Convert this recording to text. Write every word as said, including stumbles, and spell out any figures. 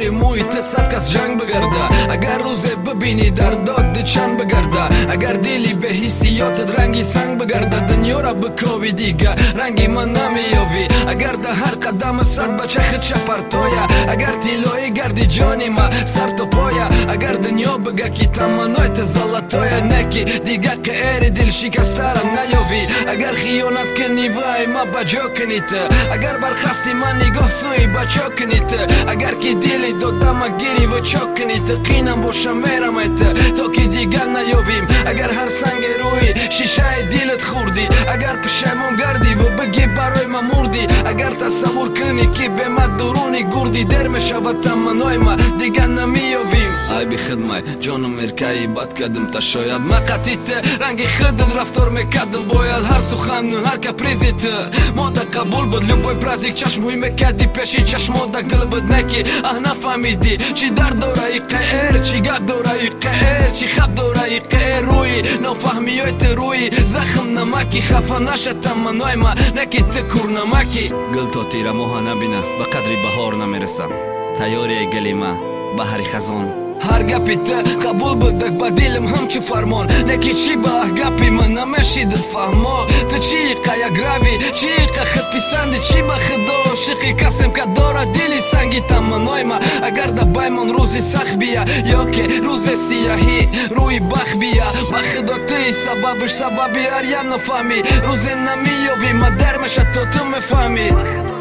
باری مویت صد کس جنگ بگرده اگر روز ببینی در داد چند بگرده اگر دیلی به حسیاتت رنگی سنگ بگرده دنیا را بکاوی دیگه رنگی من نمیابی اگر در هر قدم صد بچه خدشه پرتایا اگر تیلایی گردی جانی ما سر تو پایا اگر دنیا بگه کی تمنایت زلطایا نکی دیگه قهر دل شکسته را نیابی اگر خیانت کنی وای ما بجا کنیت اگر برخستی من نگاه سوی بچا کنیت اگر کی دیلی دادم گیری و چا کنیت قینم باشم میرم ایت تا که دیگه نیابیم اگر هر سنگ روی شیشه دیلت خوردی اگر پشیمون گردی و بگی برای ما مردی اگر تصور کنی که به ما درونی گردی در میشود تمنای ما دیگه نمیابیم ای بی خدمای جانم مرکایی بد کردم تا شاید ما قطیت رنگ خودت رفتار میکردم باید هر سخن هر کپریزیت ما دا قبول بود لبای پرازیک چشموی میکردی پیشی چشمو دا قلبت نکی اه نفهمیدی چی در دوره ای قهر چی گب دوره ای قهر چی خب دوره ای قهر روی نفهمی های روی زخم نمکی خفه نشد تمنای ما نکی تکور نمکی گل تا تیره موها نبینه به قدری بهار نمیرسم تیاری گلی ما بحری خزان هر گپی ته قبول بودک با دیلم همچو فرمان نکی چی با گپی من نمیشید فهما تو چی قیا گراوی چی خد پیسندی چی با خدا شقی کسیم که داره دیلی سنگی تمنای ما اگر دبای من روزی سخت بیا یا که روز سیاهی روی بخ بیا با خدا توی سببش سببی هر یم نفهمی روز نمیابی ما در مشد تو تو میفهمی